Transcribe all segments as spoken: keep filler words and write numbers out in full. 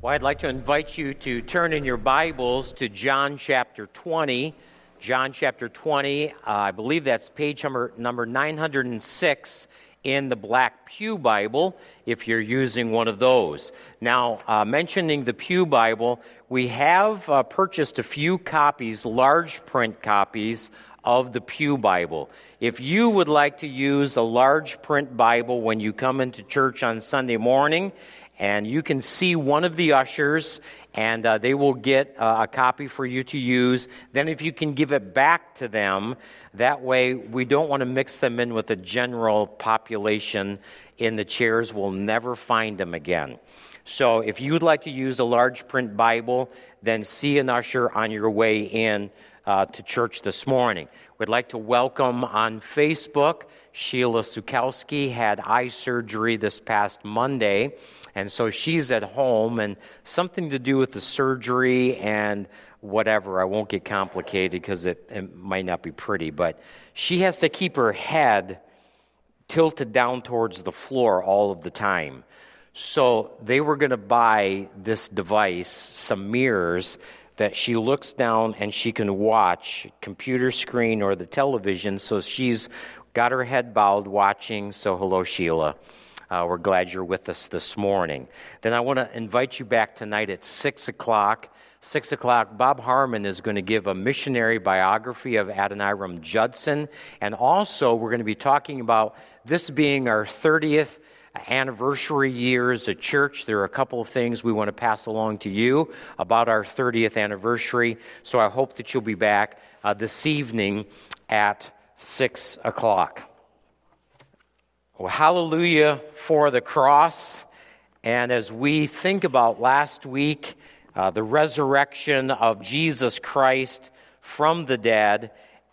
Well, I'd like to invite you to turn in your Bibles to John chapter twenty. John chapter twenty, uh, I believe that's page number, number nine hundred six in the Black Pew Bible, if you're using one of those. Now, uh, mentioning the Pew Bible, we have uh, purchased a few copies, large print copies, of the Pew Bible. If you would like to use a large print Bible when you come into church on Sunday morning, and you can see one of the ushers, and uh, they will get uh, a copy for you to use. Then if you can give it back to them, that way we don't want to mix them in with the general population in the chairs. We'll never find them again. So if you would like to use a large print Bible, then see an usher on your way in uh, to church this morning. We'd like to welcome on Facebook, Sheila Sukowski had eye surgery this past Monday, and so she's at home, and something to do with the surgery and whatever. I won't get complicated because it, it might not be pretty, but she has to keep her head tilted down towards the floor all of the time. So they were going to buy this device, some mirrors, that she looks down and she can watch computer screen or the television. So she's got her head bowed watching. So hello, Sheila. Uh, we're glad you're with us this morning. Then I want to invite you back tonight at six o'clock. six o'clock, Bob Harmon is going to give a missionary biography of Adoniram Judson. And also, we're going to be talking about this being our thirtieth anniversary year as a church. There are a couple of things we want to pass along to you about our thirtieth anniversary. So I hope that you'll be back uh, this evening at six o'clock. Well, hallelujah for the cross. And as we think about last week, uh, the resurrection of Jesus Christ from the dead,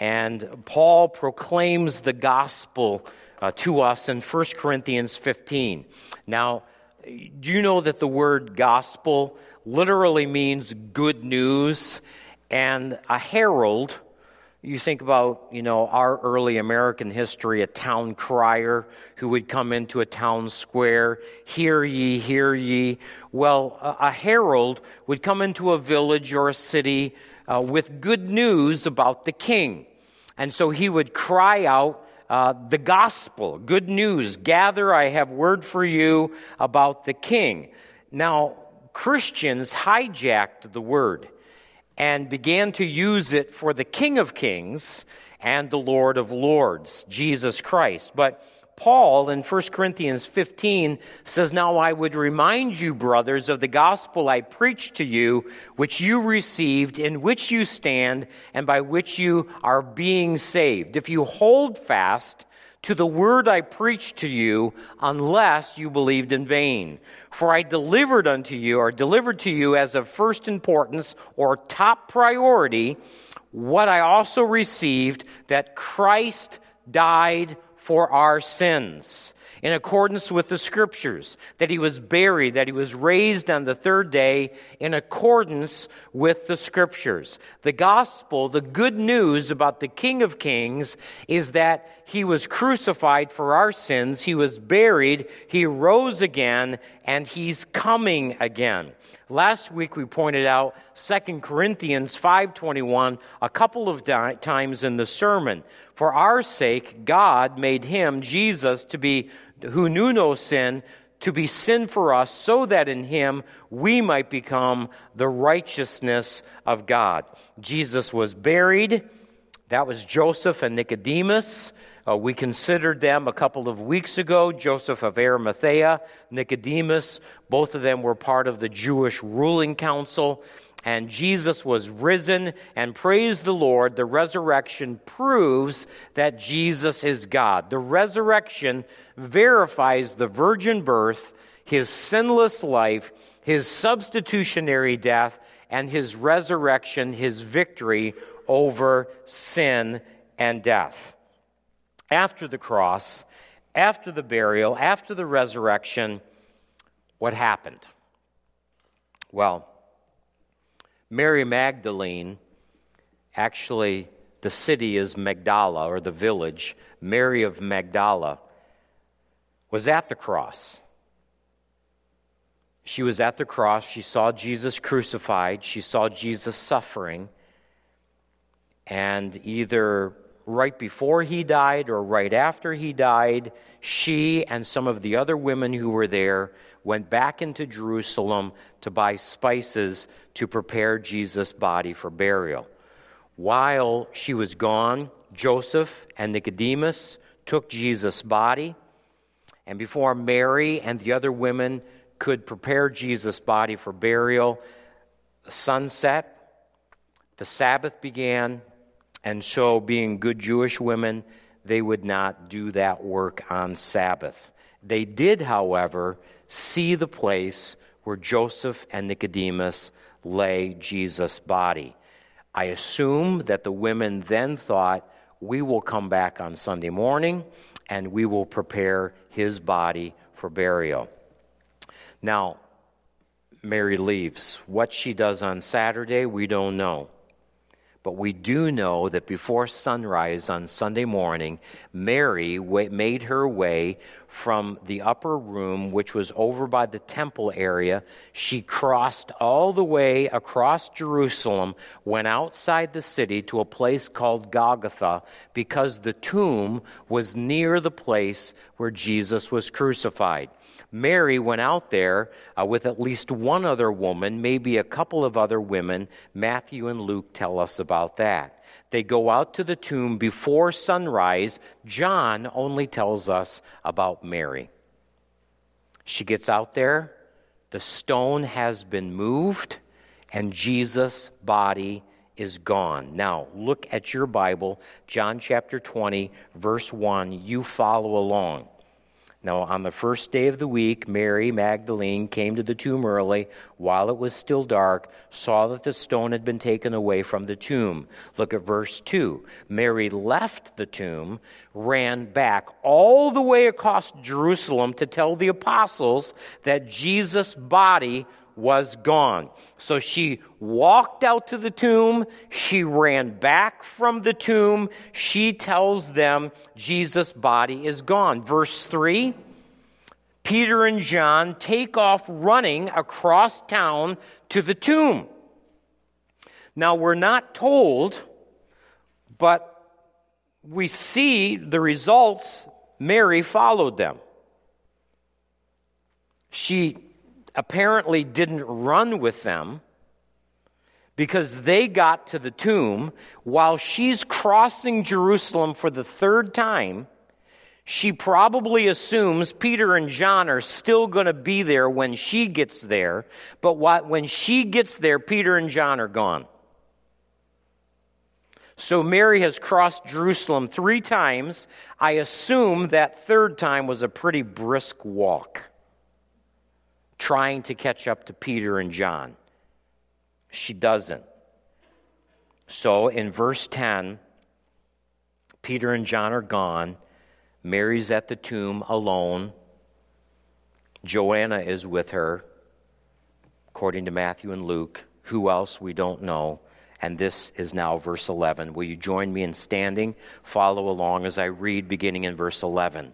and Paul proclaims the gospel uh, to us in First Corinthians fifteen. Now, do you know that the word gospel literally means good news? And a herald, you think about, you know, our early American history, a town crier who would come into a town square, hear ye, hear ye. Well, a, a herald would come into a village or a city uh, with good news about the king. And so he would cry out uh, the gospel, good news, gather, I have word for you about the king. Now, Christians hijacked the word and began to use it for the King of Kings and the Lord of Lords, Jesus Christ. But Paul in First Corinthians fifteen says, now I would remind you, brothers, of the gospel I preached to you, which you received, in which you stand, and by which you are being saved. If you hold fast to the word I preached to you, unless you believed in vain. For I delivered unto you, or delivered to you as of first importance, or top priority, what I also received, that Christ died for our sins, in accordance with the Scriptures, that he was buried, that he was raised on the third day, in accordance with the Scriptures. The gospel, the good news about the King of Kings, is that he was crucified for our sins, he was buried, he rose again, and he's coming again. Last week we pointed out Second Corinthians five twenty-one a couple of di- times in the sermon. For our sake, God made him, Jesus, to be, who knew no sin, to be sin for us, so that in him we might become the righteousness of God. Jesus was buried. That was Joseph and Nicodemus. Uh, we considered them a couple of weeks ago, Joseph of Arimathea, Nicodemus. Both of them were part of the Jewish ruling council. And Jesus was risen, and praise the Lord, the resurrection proves that Jesus is God. The resurrection verifies the virgin birth, his sinless life, his substitutionary death, and his resurrection, his victory over sin and death. After the cross, after the burial, after the resurrection, what happened? Well, Mary Magdalene, actually the city is Magdala, or the village, Mary of Magdala, was at the cross. She was at the cross. She saw Jesus crucified. She saw Jesus suffering. And either right before he died or right after he died, she and some of the other women who were there went back into Jerusalem to buy spices to prepare Jesus' body for burial. While she was gone, Joseph and Nicodemus took Jesus' body, and before Mary and the other women could prepare Jesus' body for burial, the sun set, the Sabbath began, and so, being good Jewish women, they would not do that work on Sabbath. They did, however, see the place where Joseph and Nicodemus lay Jesus' body. I assume that the women then thought, we will come back on Sunday morning and we will prepare his body for burial. Now, Mary leaves. What she does on Saturday, we don't know. But we do know that before sunrise on Sunday morning, Mary made her way from the upper room, which was over by the temple area. She crossed all the way across Jerusalem, went outside the city to a place called Golgotha, because the tomb was near the place where Jesus was crucified. Mary went out there uh, with at least one other woman, maybe a couple of other women. Matthew and Luke tell us about that. They go out to the tomb before sunrise. John only tells us about Mary. She gets out there, the stone has been moved, and Jesus' body is gone. Now, look at your Bible, John chapter twenty, verse one. You follow along. Now, on the first day of the week, Mary Magdalene came to the tomb early, while it was still dark, saw that the stone had been taken away from the tomb. Look at verse two. Mary left the tomb, ran back all the way across Jerusalem to tell the apostles that Jesus' body was gone. So she walked out to the tomb, she ran back from the tomb, she tells them Jesus' body is gone. Verse three, Peter and John take off running across town to the tomb. Now we're not told, but we see the results. Mary followed them. She apparently didn't run with them because they got to the tomb while she's crossing Jerusalem for the third time. She probably assumes Peter and John are still going to be there when she gets there, but when she gets there, Peter and John are gone. So Mary has crossed Jerusalem three times. I assume that third time was a pretty brisk walk, trying to catch up to Peter and John. She doesn't. So in verse ten, Peter and John are gone. Mary's at the tomb alone. Joanna is with her, according to Matthew and Luke. Who else, we don't know. And this is now verse eleven. Will you join me in standing? Follow along as I read, beginning in verse eleven.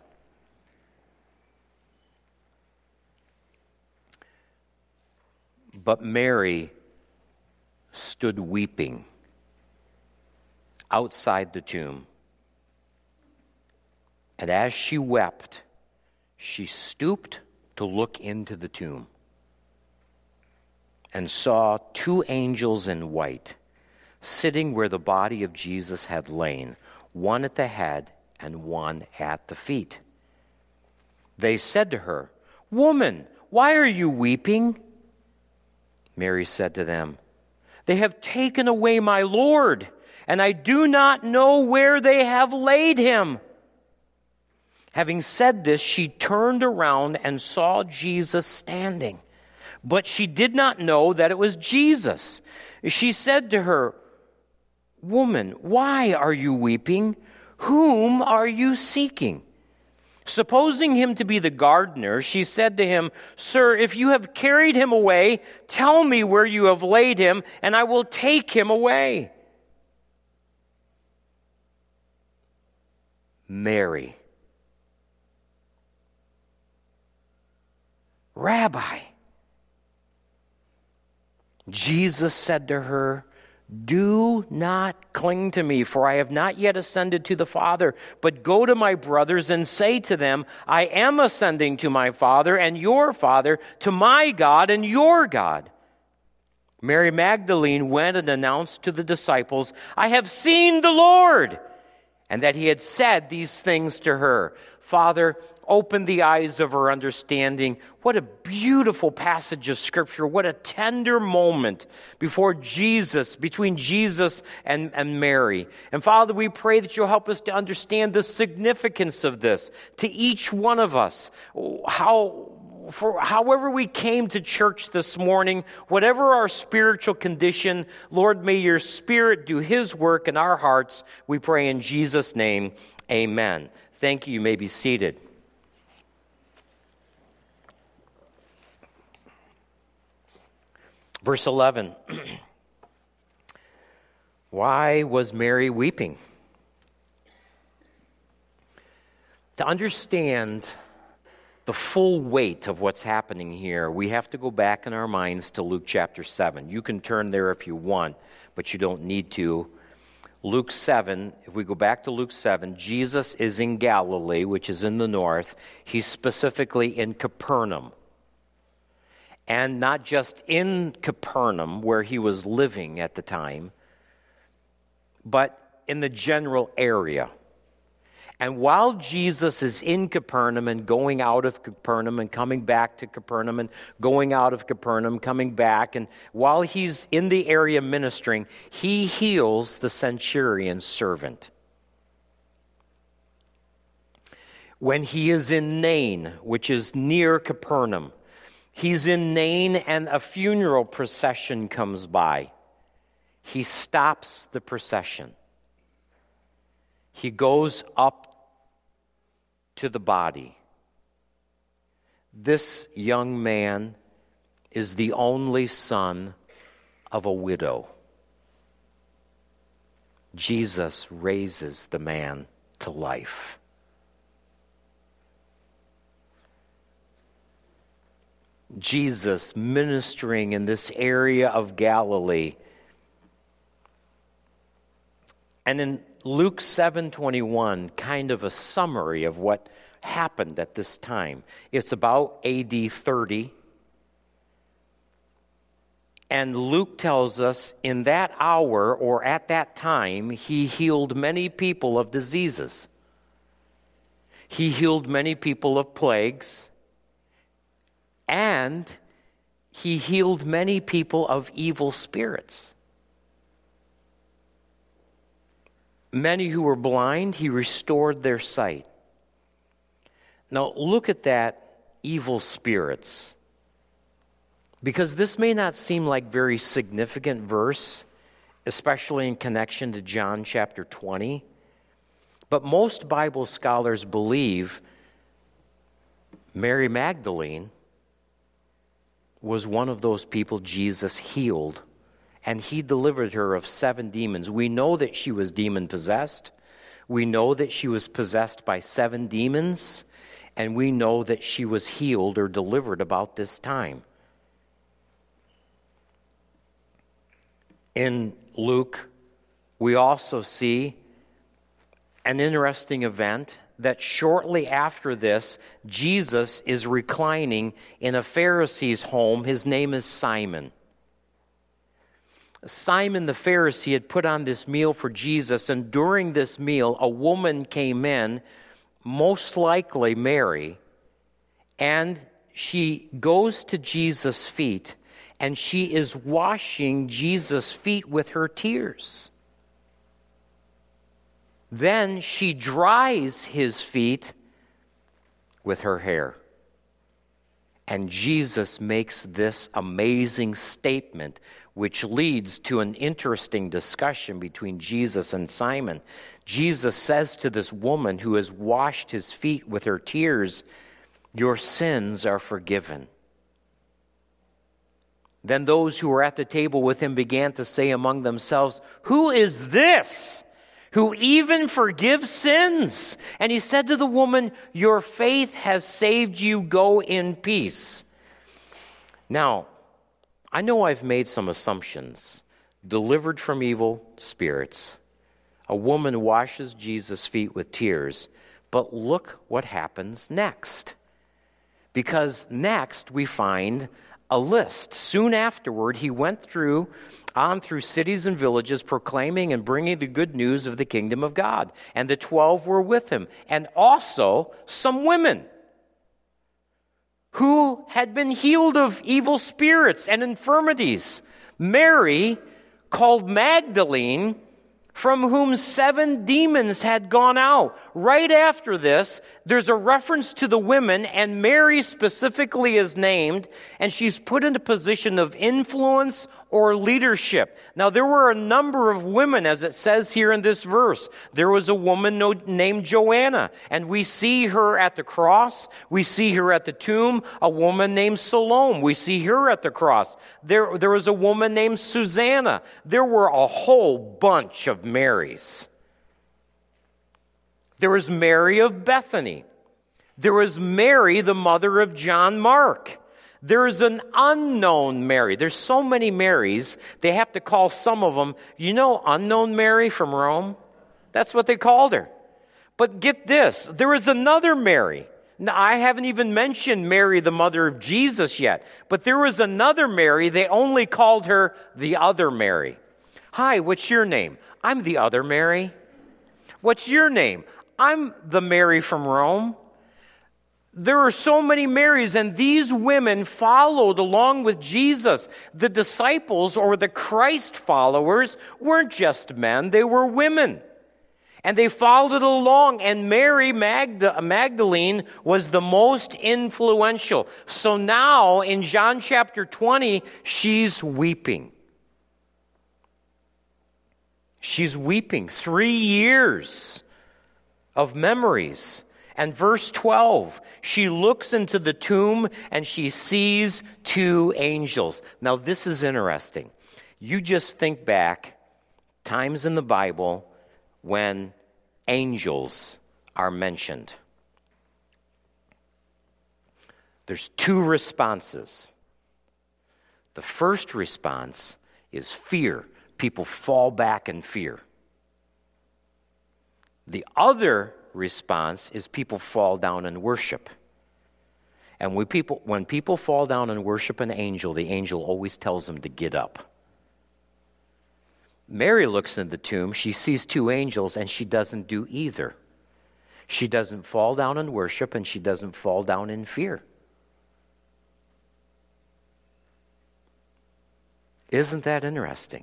But Mary stood weeping outside the tomb. And as she wept, she stooped to look into the tomb and saw two angels in white sitting where the body of Jesus had lain, one at the head and one at the feet. They said to her, "Woman, why are you weeping?" Mary said to them, "They have taken away my Lord, and I do not know where they have laid him." Having said this, she turned around and saw Jesus standing, but she did not know that it was Jesus. She said to her, "Woman, why are you weeping? Whom are you seeking?" Supposing him to be the gardener, she said to him, "Sir, if you have carried him away, tell me where you have laid him, and I will take him away." Mary. "Rabbi," Jesus said to her, "Do not cling to me, for I have not yet ascended to the Father, but go to my brothers and say to them, I am ascending to my Father and your Father, to my God and your God." Mary Magdalene went and announced to the disciples, "I have seen the Lord," and that he had said these things to her. Father, open the eyes of her understanding. What a beautiful passage of Scripture. What a tender moment before Jesus, between Jesus and, and Mary. And Father, we pray that you'll help us to understand the significance of this to each one of us. How, for however we came to church this morning, whatever our spiritual condition, Lord, may your Spirit do his work in our hearts. We pray in Jesus' name, amen. Thank you. You may be seated. Verse eleven. Why was Mary weeping? To understand the full weight of what's happening here, we have to go back in our minds to Luke chapter seven. You can turn there if you want, but you don't need to. Luke seven, if we go back to Luke seven, Jesus is in Galilee, which is in the north. He's specifically in Capernaum. And not just in Capernaum, where he was living at the time, but in the general area. And while Jesus is in Capernaum and going out of Capernaum and coming back to Capernaum and going out of Capernaum, coming back, and while he's in the area ministering, he heals the centurion's servant. When he is in Nain, which is near Capernaum, he's in Nain and a funeral procession comes by. He stops the procession. He goes up to the body. This young man is the only son of a widow. Jesus raises the man to life. Jesus ministering in this area of Galilee. And in Luke seven twenty-one, kind of a summary of what happened at this time. It's about A D thirty. And Luke tells us in that hour or at that time, he healed many people of diseases. He healed many people of plagues. And he healed many people of evil spirits. Many who were blind, he restored their sight. Now, look at that, evil spirits. Because this may not seem like very significant verse, especially in connection to John chapter twenty. But most Bible scholars believe Mary Magdalene was one of those people Jesus healed, and he delivered her of seven demons. We know that she was demon-possessed. We know that she was possessed by seven demons, and we know that she was healed or delivered about this time. In Luke, we also see an interesting event that shortly after this, Jesus is reclining in a Pharisee's home. His name is Simon. Simon the Pharisee had put on this meal for Jesus, and during this meal, a woman came in, most likely Mary, and she goes to Jesus' feet, and she is washing Jesus' feet with her tears. Then she dries his feet with her hair. And Jesus makes this amazing statement, which leads to an interesting discussion between Jesus and Simon. Jesus says to this woman who has washed his feet with her tears, "Your sins are forgiven." Then those who were at the table with him began to say among themselves, "Who is this who even forgives sins?" And he said to the woman, "Your faith has saved you. Go in peace." Now, I know I've made some assumptions. Delivered from evil spirits. A woman washes Jesus' feet with tears. But look what happens next. Because next we find a list. Soon afterward, he went through on through cities and villages, proclaiming and bringing the good news of the kingdom of God. And the twelve were with him, and also some women who had been healed of evil spirits and infirmities. Mary, called Magdalene, from whom seven demons had gone out. Right after this, there's a reference to the women, and Mary specifically is named, and she's put in a position of influence or leadership. Now, there were a number of women, as it says here in this verse. There was a woman no, named Joanna, and we see her at the cross. We see her at the tomb. A woman named Salome. We see her at the cross. There, there was a woman named Susanna. There were a whole bunch of Marys. There was Mary of Bethany. There was Mary, the mother of John Mark. There is an unknown Mary. There's so many Marys, they have to call some of them, you know, unknown Mary from Rome? That's what they called her. But get this, there is another Mary. Now, I haven't even mentioned Mary, the mother of Jesus yet, but there was another Mary. They only called her the other Mary. Hi, what's your name? I'm the other Mary. What's your name? I'm the Mary from Rome. There are so many Marys, and these women followed along with Jesus. The disciples, or the Christ followers, weren't just men, they were women. And they followed along, and Mary Magda- Magdalene was the most influential. So now, in John chapter twenty, she's weeping. She's weeping. Three years of memories. And verse twelve, she looks into the tomb and she sees two angels. Now, this is interesting. You just think back, times in the Bible when angels are mentioned. There's two responses. The first response is fear. People fall back in fear. The other response is people fall down and worship. And when people, when people fall down and worship an angel, the angel always tells them to get up. Mary looks in the tomb, she sees two angels, and she doesn't do either. She doesn't fall down and worship, and she doesn't fall down in fear. Isn't that interesting?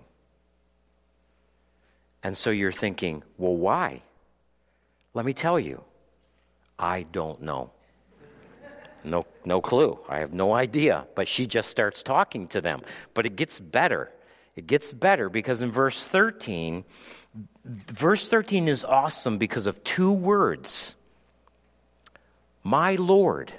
And so you're thinking, well, why? Let me tell you, I don't know. No, no clue. I have no idea. But she just starts talking to them. But it gets better. It gets better because in verse thirteen, verse thirteen is awesome because of two words. My Lord.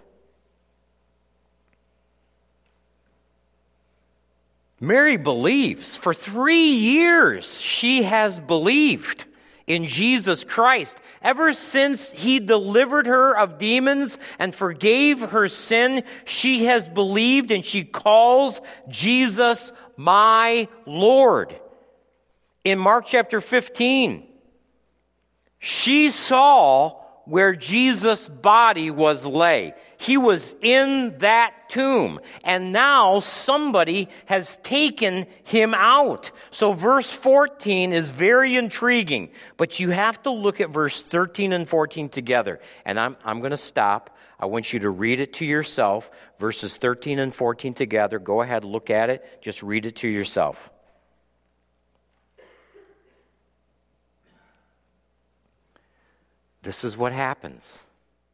Mary believes. For three years, she has believed in Jesus Christ. Ever since he delivered her of demons and forgave her sin, she has believed, and she calls Jesus my Lord. In Mark chapter fifteen, she saw where Jesus' body was lay. He was in that tomb. And now somebody has taken him out. So verse fourteen is very intriguing. But you have to look at verse thirteen and fourteen together. And I'm, I'm going to stop. I want you to read it to yourself. Verses thirteen and fourteen together. Go ahead, look at it. Just read it to yourself. This is what happens.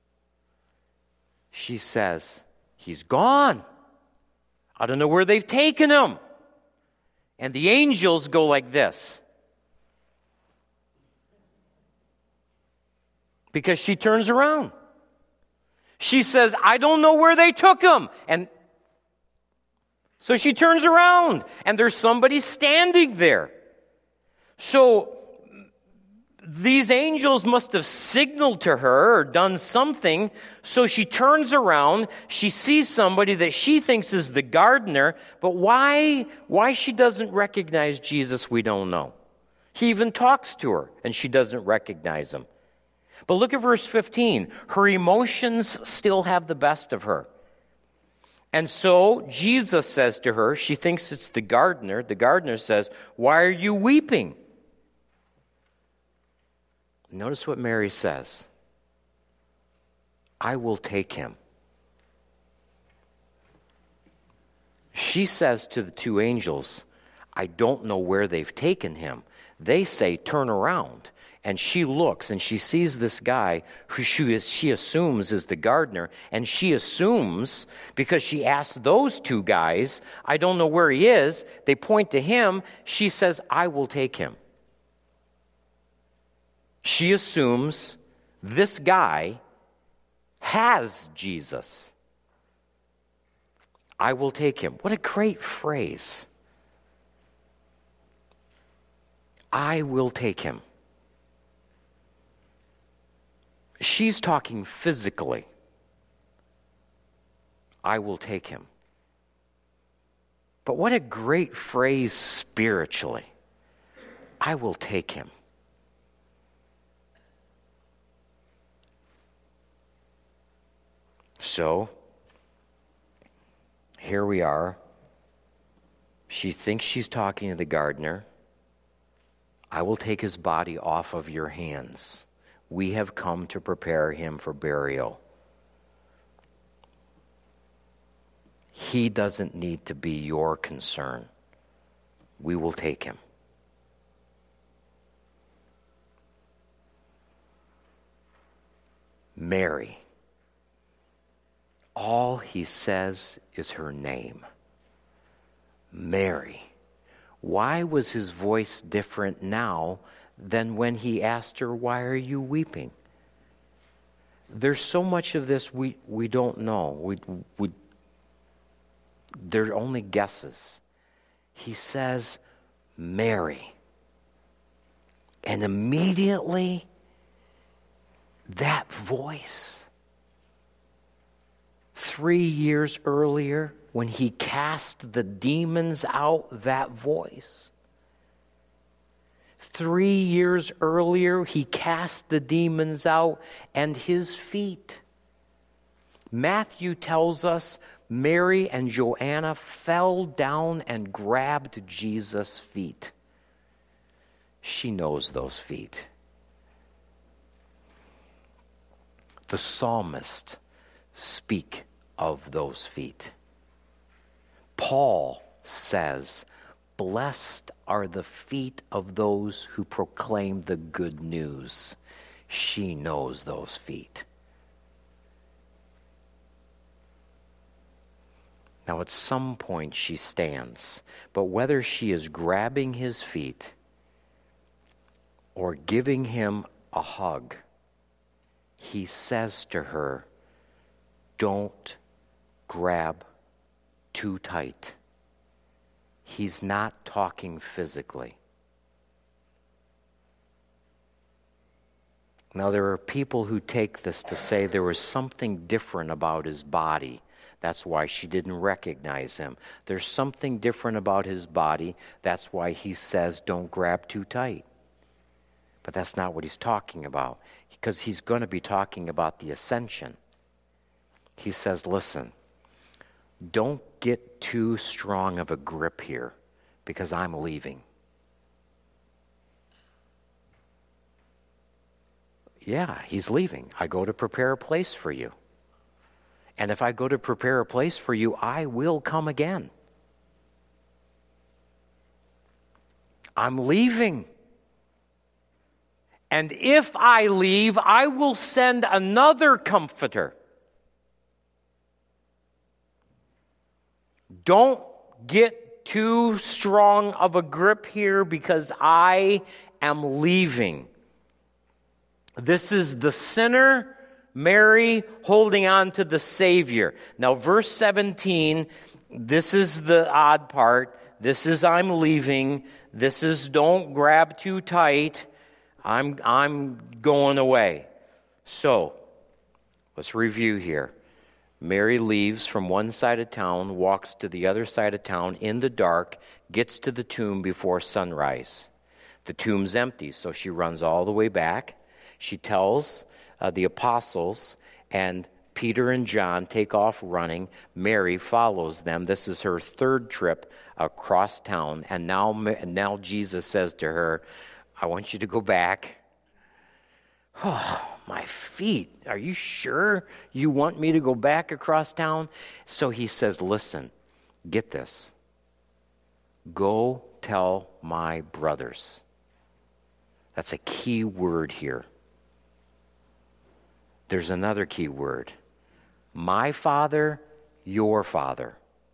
She says, he's gone. I don't know where they've taken him. And the angels go like this. Because she turns around. She says, I don't know where they took him. And so she turns around, and there's somebody standing there. So these angels must have signaled to her or done something. So she turns around. She sees somebody that she thinks is the gardener. But why, why she doesn't recognize Jesus, we don't know. He even talks to her, and she doesn't recognize him. But look at verse fifteen. Her emotions still have the best of her. And so Jesus says to her, she thinks it's the gardener. The gardener says, "Why are you weeping?" Notice what Mary says. "I will take him." She says to the two angels, "I don't know where they've taken him." They say, "Turn around." And she looks and she sees this guy who she, is, she assumes is the gardener. And she assumes, because she asked those two guys, "I don't know where he is." They point to him. She says, "I will take him." She assumes this guy has Jesus. "I will take him." What a great phrase. I will take him. She's talking physically. I will take him. But what a great phrase spiritually. I will take him. So, here we are. She thinks she's talking to the gardener. "I will take his body off of your hands. We have come to prepare him for burial." He doesn't need to be your concern. We will take him. Mary. All he says is her name. Mary. Why was his voice different now than when he asked her, "Why are you weeping?" There's so much of this we, we don't know. We, we, they're only guesses. He says, "Mary." And immediately, that voice, three years earlier, when he cast the demons out, that voice. Three years earlier, he cast the demons out, and his feet. Matthew tells us Mary and Joanna fell down and grabbed Jesus' feet. She knows those feet. The psalmist speak of those feet. Paul says, "Blessed are the feet of those who proclaim the good news." She knows those feet. Now, at some point she stands, but whether she is grabbing his feet or giving him a hug, he says to her, "Don't grab too tight." He's not talking physically. Now, there are people who take this to say there was something different about his body. That's why she didn't recognize him. There's something different about his body. That's why he says, "Don't grab too tight." But that's not what he's talking about, because he's going to be talking about the ascension. He says, "Listen, don't get too strong of a grip here, because I'm leaving." Yeah, he's leaving. "I go to prepare a place for you. And if I go to prepare a place for you, I will come again." I'm leaving. "And if I leave, I will send another comforter." Don't get too strong of a grip here, because I am leaving. This is the sinner, Mary, holding on to the Savior. Now, verse seventeen, this is the odd part. This is "I'm leaving." This is "don't grab too tight." I'm, I'm going away. So, let's review here. Mary leaves from one side of town, walks to the other side of town in the dark, gets to the tomb before sunrise. The tomb's empty, so she runs all the way back. She tells uh, the apostles, and Peter and John take off running. Mary follows them. This is her third trip across town, and now, now Jesus says to her, I want you to go back. Oh, my feet. Are you sure you want me to go back across town? So he says, listen, get this. Go tell my brothers. That's a key word here. There's another key word. My Father, your Father.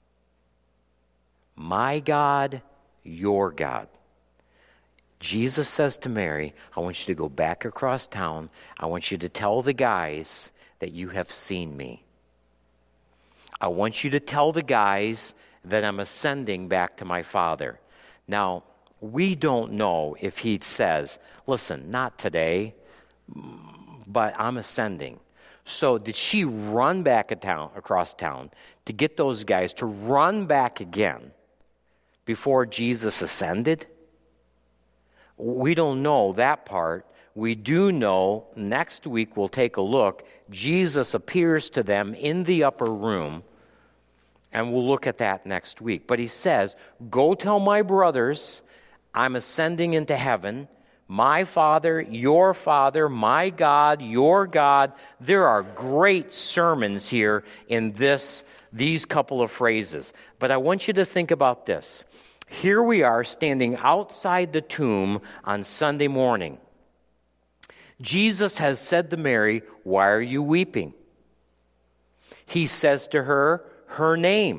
My God, your God. Jesus says to Mary, I want you to go back across town. I want you to tell the guys that you have seen me. I want you to tell the guys that I'm ascending back to my Father. Now, we don't know if he says, listen, not today, but I'm ascending. So did she run back a town, across town to get those guys to run back again before Jesus ascended? We don't know that part. We do know, next week we'll take a look, Jesus appears to them in the upper room, and we'll look at that next week. But he says, go tell my brothers, I'm ascending into heaven. My Father, your Father, my God, your God. There are great sermons here in this, these couple of phrases. But I want you to think about this. Here we are standing outside the tomb on Sunday morning. Jesus has said to Mary, why are you weeping? He says to her, her name.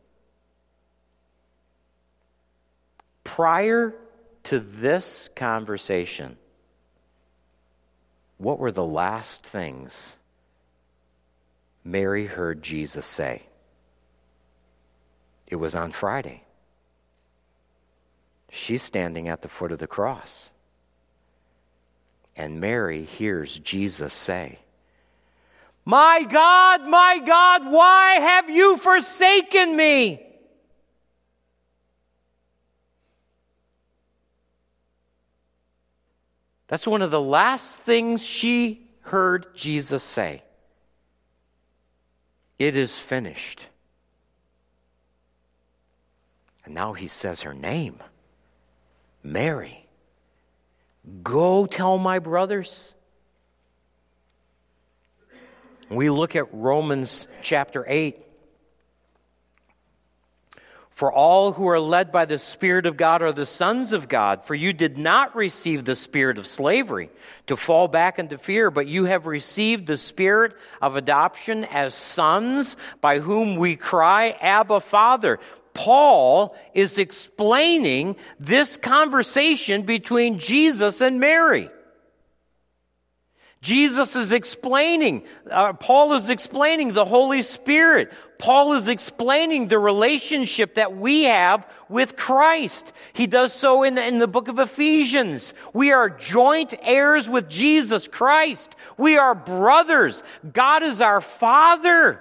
Prior to this conversation, what were the last things Mary heard Jesus say? It was on Friday. She's standing at the foot of the cross. And Mary hears Jesus say, my God, my God, why have you forsaken me? That's one of the last things she heard Jesus say. It is finished. And now he says her name. Mary, go tell my brothers. We look at Romans chapter eight. For all who are led by the Spirit of God are the sons of God. For you did not receive the spirit of slavery to fall back into fear, but you have received the spirit of adoption as sons, by whom we cry, Abba, Father. Paul is explaining this conversation between Jesus and Mary. Jesus is explaining, uh, Paul is explaining the Holy Spirit. Paul is explaining the relationship that we have with Christ. He does so in the, in the book of Ephesians. We are joint heirs with Jesus Christ. We are brothers. God is our Father.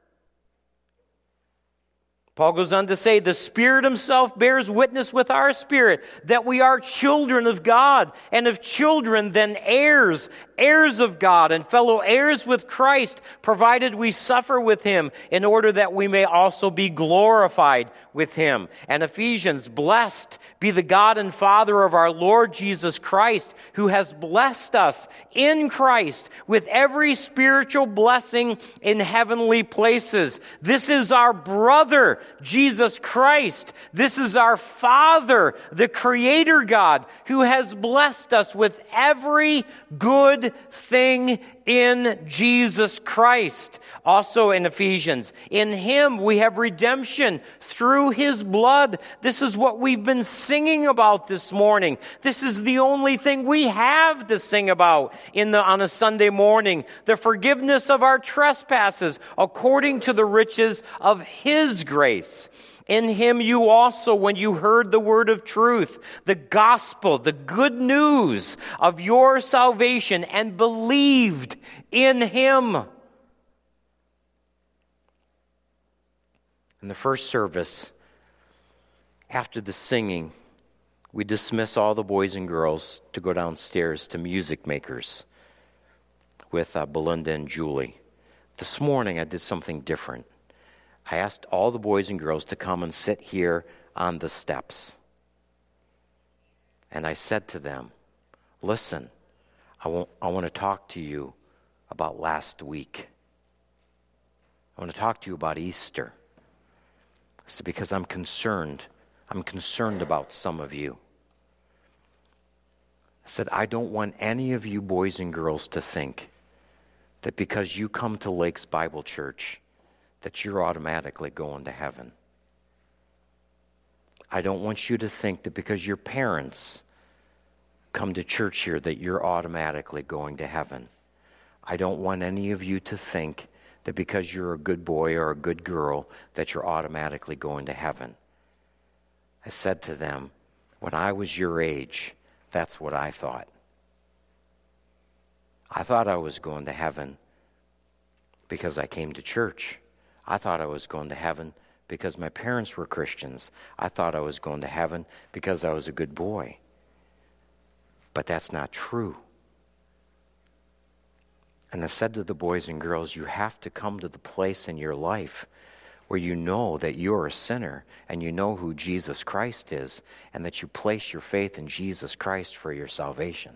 Paul goes on to say, the Spirit himself bears witness with our spirit that we are children of God, and if children, then heirs, heirs of God, and fellow heirs with Christ, provided we suffer with him, in order that we may also be glorified with him. And Ephesians, blessed be the God and Father of our Lord Jesus Christ, who has blessed us in Christ with every spiritual blessing in heavenly places. This is our brother, Jesus Christ. This is our Father, the Creator God, who has blessed us with every good thing in Jesus Christ. Also in Ephesians, in him we have redemption through his blood. This is what we've been singing about this morning. This is the only thing we have to sing about in the, on a Sunday morning. The forgiveness of our trespasses according to the riches of his grace. In him you also, when you heard the word of truth, the gospel, the good news of your salvation, and believed in him. In the first service, after the singing, we dismiss all the boys and girls to go downstairs to Music Makers with uh, Belinda and Julie. This morning I did something different. I asked all the boys and girls to come and sit here on the steps. And I said to them, listen, I want, I want to talk to you about last week. I want to talk to you about Easter. I said, because I'm concerned. I'm concerned about some of you. I said, I don't want any of you boys and girls to think that because you come to Lakes Bible Church, that you're automatically going to heaven. I don't want you to think that because your parents come to church here that you're automatically going to heaven. I don't want any of you to think that because you're a good boy or a good girl that you're automatically going to heaven. I said to them, when I was your age, that's what I thought. I thought I was going to heaven because I came to church. I thought I was going to heaven because my parents were Christians. I thought I was going to heaven because I was a good boy. But that's not true. And I said to the boys and girls, you have to come to the place in your life where you know that you're a sinner and you know who Jesus Christ is and that you place your faith in Jesus Christ for your salvation.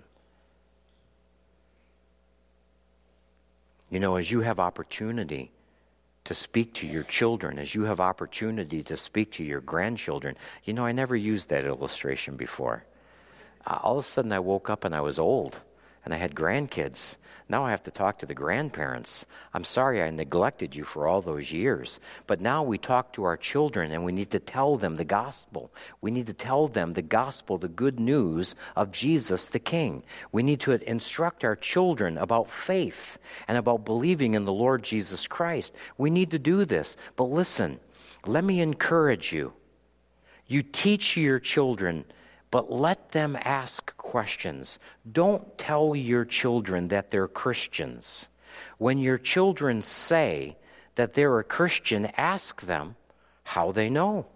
You know, as you have opportunity to speak to your children, as you have opportunity to speak to your grandchildren. You know, I never used that illustration before. Uh, all of a sudden I woke up and I was old and I had grandkids. Now I have to talk to the grandparents. I'm sorry I neglected you for all those years. But now we talk to our children and we need to tell them the gospel. We need to tell them the gospel, the good news of Jesus the King. We need to instruct our children about faith and about believing in the Lord Jesus Christ. We need to do this. But listen, let me encourage you. You teach your children, but let them ask questions. Don't tell your children that they're Christians. When your children say that they're a Christian, ask them how they know.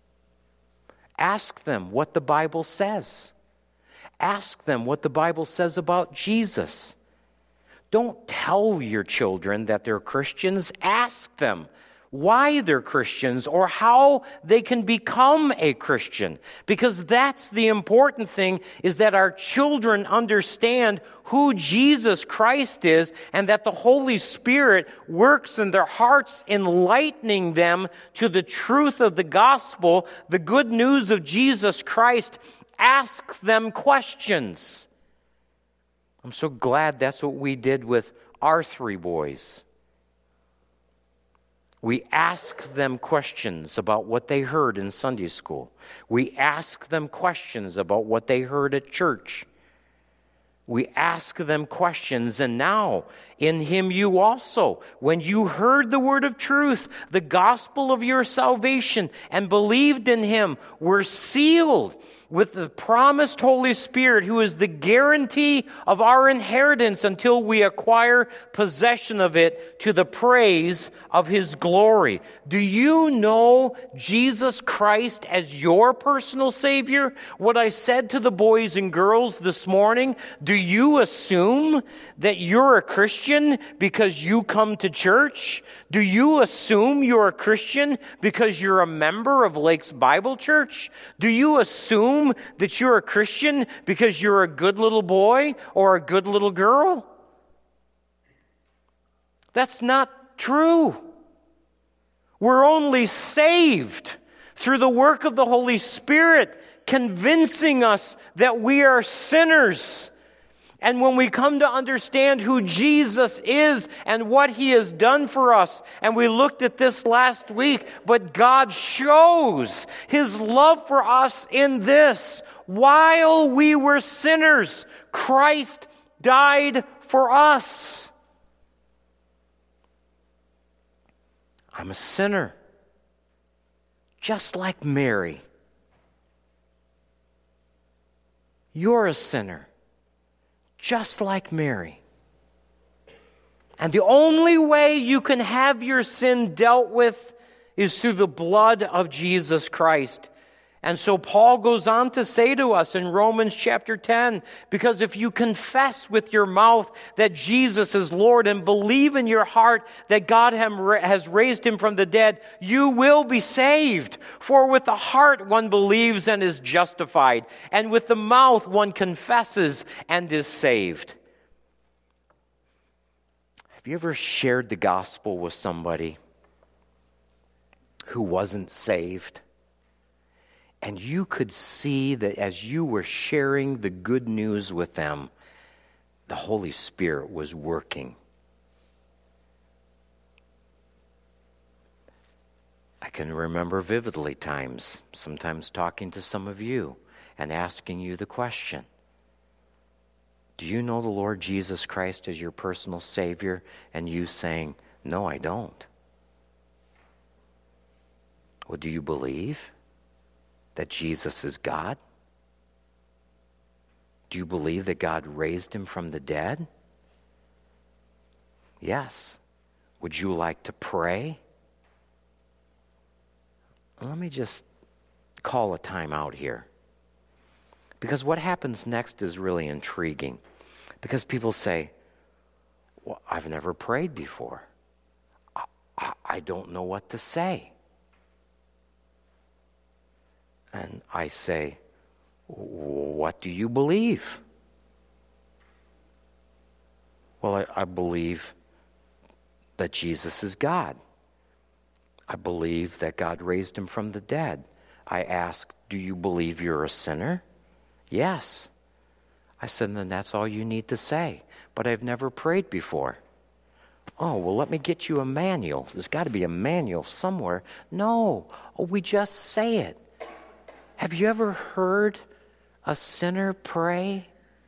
Ask them what the Bible says. Ask them what the Bible says about Jesus. Don't tell your children that they're Christians. Ask them why they're Christians or how they can become a Christian. Because that's the important thing, is that our children understand who Jesus Christ is and that the Holy Spirit works in their hearts, enlightening them to the truth of the gospel, the good news of Jesus Christ. Ask them questions. I'm so glad that's what we did with our three boys. We ask them questions about what they heard in Sunday school. We ask them questions about what they heard at church. We ask them questions, and now in him you also, when you heard the word of truth, the gospel of your salvation, and believed in him, were sealed with the promised Holy Spirit, who is the guarantee of our inheritance until we acquire possession of it to the praise of his glory. Do you know Jesus Christ as your personal Savior? What I said to the boys and girls this morning, do you assume that you're a Christian because you come to church? Do you assume you're a Christian because you're a member of Lakes Bible Church? Do you assume that you're a Christian because you're a good little boy or a good little girl? That's not true. We're only saved through the work of the Holy Spirit, convincing us that we are sinners. And when we come to understand who Jesus is and what he has done for us, and we looked at this last week, but God shows his love for us in this: while we were sinners, Christ died for us. I'm a sinner. just like Mary. You're a sinner, just like Mary. And the only way you can have your sin dealt with is through the blood of Jesus Christ. And so Paul goes on to say to us in Romans chapter ten, because if you confess with your mouth that Jesus is Lord and believe in your heart that God has raised him from the dead, you will be saved. For with the heart one believes and is justified, and with the mouth one confesses and is saved. Have you ever shared the gospel with somebody who wasn't saved? And you could see that as you were sharing the good news with them, the Holy Spirit was working. I can remember vividly times, sometimes talking to some of you and asking you the question, do you know the Lord Jesus Christ as your personal Savior? And you saying, no, I don't. Well, do you believe that Jesus is God? Do you believe that God raised him from the dead? Yes. Would you like to pray? Let me just call a time out here. Because what happens next is really intriguing. Because people say, well, I've never prayed before. I, I, I don't know what to say. And I say, what do you believe? Well, I, I believe that Jesus is God. I believe that God raised him from the dead. I ask, do you believe you're a sinner? Yes. I said, then that's all you need to say. But I've never prayed before. Oh, well, let me get you a manual. There's got to be a manual somewhere. No, oh, we just say it. Have you ever heard a sinner pray?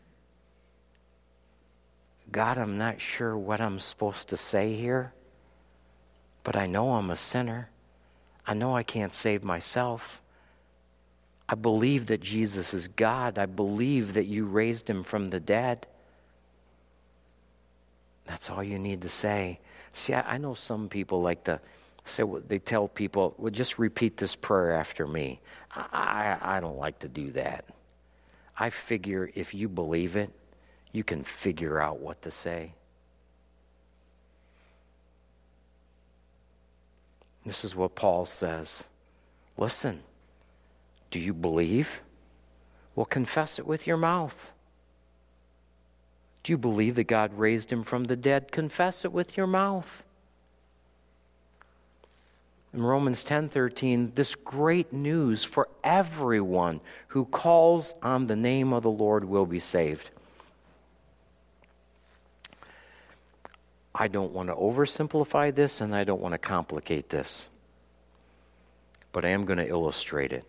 God, I'm not sure what I'm supposed to say here, but I know I'm a sinner. I know I can't save myself. I believe that Jesus is God. I believe that you raised him from the dead. That's all you need to say. See, I, I know some people like to say, they tell people, well, just repeat this prayer after me. I, I, I don't like to do that. I figure if you believe it, you can figure out what to say. This is what Paul says. Listen, do you believe? Well, confess it with your mouth. Do you believe that God raised him from the dead? Confess it with your mouth. In Romans ten thirteen, this great news for everyone who calls on the name of the Lord will be saved. I don't want to oversimplify this and I don't want to complicate this, but I am going to illustrate it.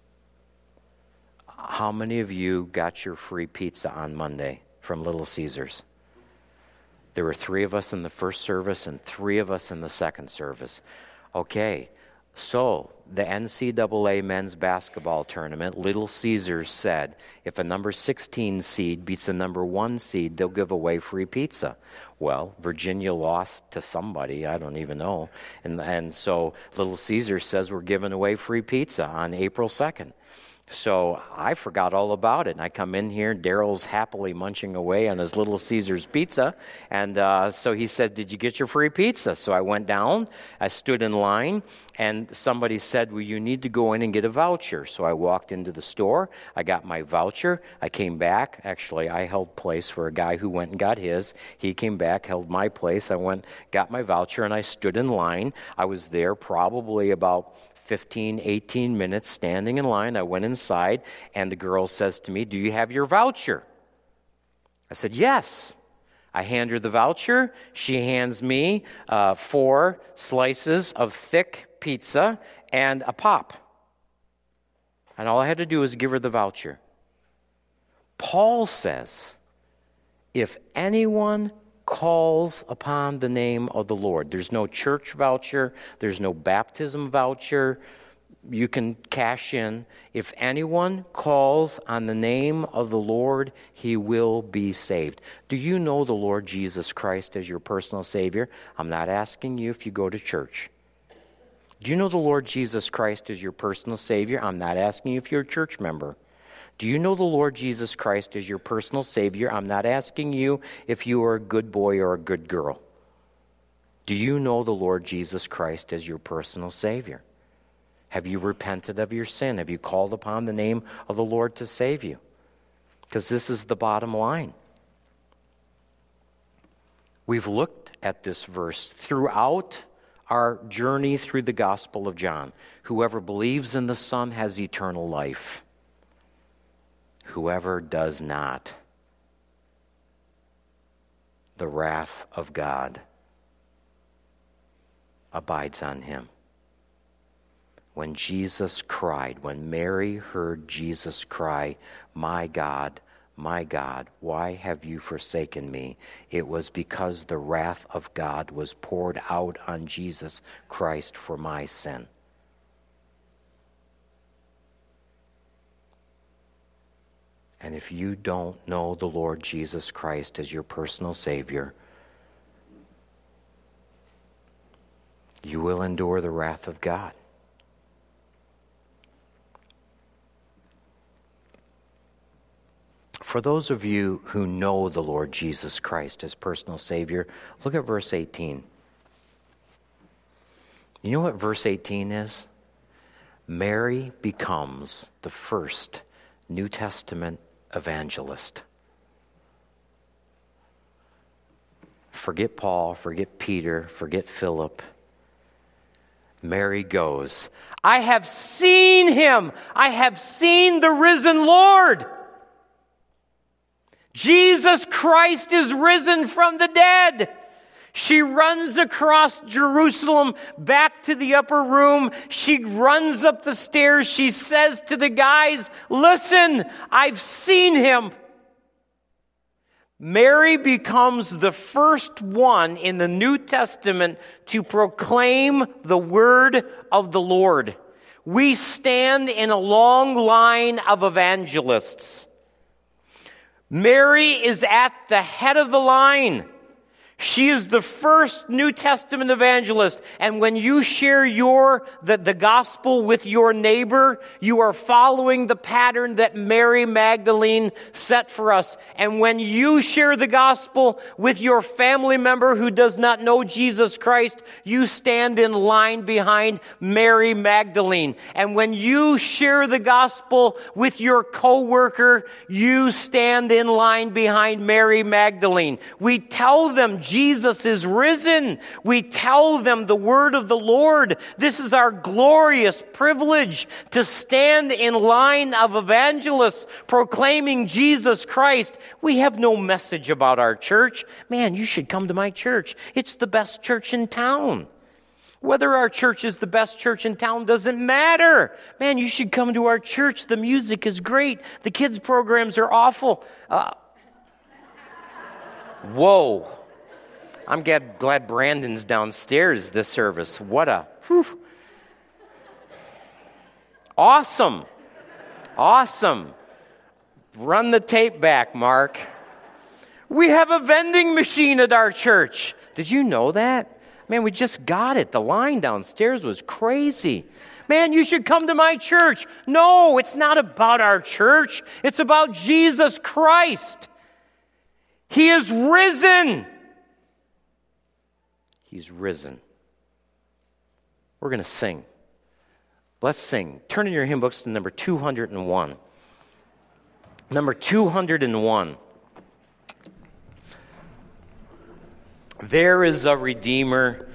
How many of you got your free pizza on Monday from Little Caesars? There were three of us in the first service and three of us in the second service. Okay, so the N C double A men's basketball tournament, Little Caesars said, if a number sixteen seed beats a number one seed, they'll give away free pizza. Well, Virginia lost to somebody, I don't even know. And, and so Little Caesars says we're giving away free pizza on April second. So I forgot all about it. And I come in here, Daryl's happily munching away on his Little Caesars pizza. And uh, so he said, did you get your free pizza? So I went down, I stood in line, and somebody said, well, you need to go in and get a voucher. So I walked into the store, I got my voucher, I came back. Actually, I held place for a guy who went and got his. He came back, held my place. I went, got my voucher, and I stood in line. I was there probably about fifteen, eighteen minutes standing in line. I went inside, and the girl says to me, do you have your voucher? I said, yes. I hand her the voucher. She hands me uh, four slices of thick pizza and a pop. And all I had to do was give her the voucher. Paul says, if anyone calls upon the name of the Lord. There's no church voucher. There's no baptism voucher. you can cash in. If anyone calls on the name of the Lord, he will be saved. Do you know the Lord Jesus Christ as your personal Savior? I'm not asking you if you go to church. Do you know the Lord Jesus Christ as your personal Savior? I'm not asking you if you're a church member. Do you know the Lord Jesus Christ as your personal Savior? I'm not asking you if you are a good boy or a good girl. Do you know the Lord Jesus Christ as your personal Savior? Have you repented of your sin? Have you called upon the name of the Lord to save you? Because this is the bottom line. We've looked at this verse throughout our journey through the Gospel of John. Whoever believes in the Son has eternal life. Whoever does not, the wrath of God abides on him. When Jesus cried, when Mary heard Jesus cry, "My God, my God, why have you forsaken me?" It was because the wrath of God was poured out on Jesus Christ for my sin. And if you don't know the Lord Jesus Christ as your personal Savior, you will endure the wrath of God. For those of you who know the Lord Jesus Christ as personal Savior, look at verse eighteen. You know what verse eighteen is? Mary becomes the first New Testament evangelist. Forget Paul, forget Peter, forget Philip. Mary goes, "I have seen him. I have seen the risen Lord. Jesus Christ is risen from the dead." She runs across Jerusalem back to the upper room. She runs up the stairs. She says to the guys, "Listen, I've seen him." Mary becomes the first one in the New Testament to proclaim the word of the Lord. We stand in a long line of evangelists. Mary is at the head of the line. She is the first New Testament evangelist. And when you share your the, the gospel with your neighbor, you are following the pattern that Mary Magdalene set for us. And when you share the gospel with your family member who does not know Jesus Christ, you stand in line behind Mary Magdalene. And when you share the gospel with your coworker, you stand in line behind Mary Magdalene. We tell them Jesus is risen. We tell them the word of the Lord. This is our glorious privilege to stand in line of evangelists proclaiming Jesus Christ. We have no message about our church. Man, you should come to my church. It's the best church in town. Whether our church is the best church in town doesn't matter. Man, you should come to our church. The music is great. The kids' programs are awful. Uh, whoa. I'm glad, glad Brandon's downstairs this service. What a, whew. Awesome. Awesome. Run the tape back, Mark. We have a vending machine at our church. Did you know that? Man, we just got it. The line downstairs was crazy. Man, you should come to my church. No, it's not about our church. It's about Jesus Christ. He is risen. He's risen. We're going to sing. Let's sing. Turn in your hymn books to number two hundred one. Number two hundred one. There is a Redeemer,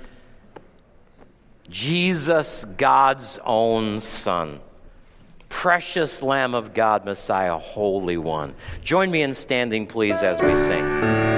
Jesus, God's own Son. Precious Lamb of God, Messiah, Holy One. Join me in standing, please, as we sing.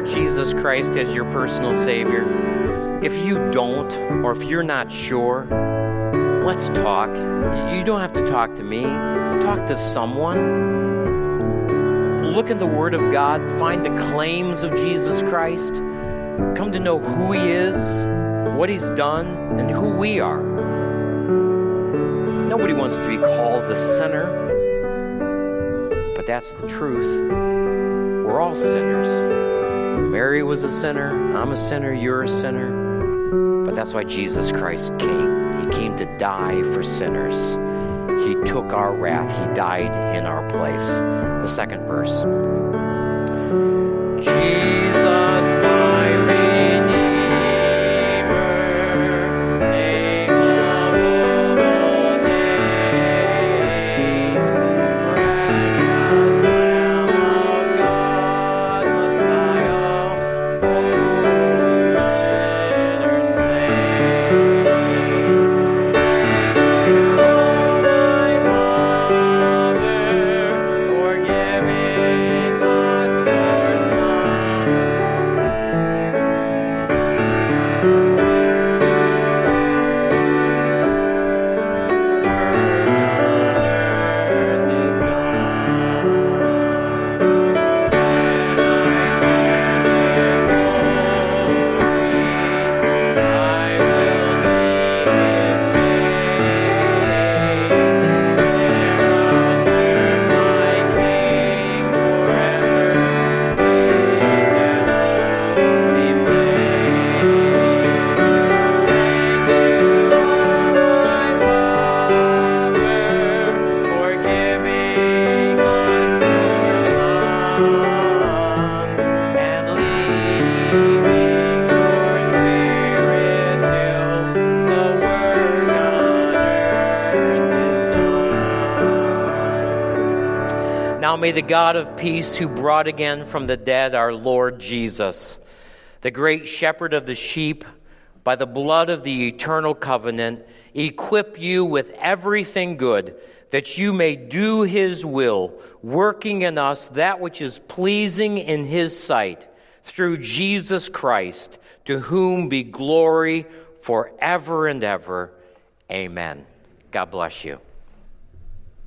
Lord Jesus Christ as your personal Savior? If you don't, or if you're not sure, let's talk. You don't have to talk to me. Talk to someone. Look in the Word of God. Find the claims of Jesus Christ. Come to know who He is, what He's done, and who we are. Nobody wants to be called a sinner, but that's the truth. We're all sinners. Mary was a sinner. I'm a sinner. You're a sinner. But that's why Jesus Christ came. He came to die for sinners. He took our wrath. He died in our place. The second verse. Jesus, my Redeemer, name above all names, precious Lamb of God, Messiah, who sinners slain. Now may the God of peace, who brought again from the dead our Lord Jesus, the great shepherd of the sheep, by the blood of the eternal covenant, equip you with everything good, that you may do His will, working in us that which is pleasing in His sight, through Jesus Christ, to whom be glory forever and ever. Amen. God bless you.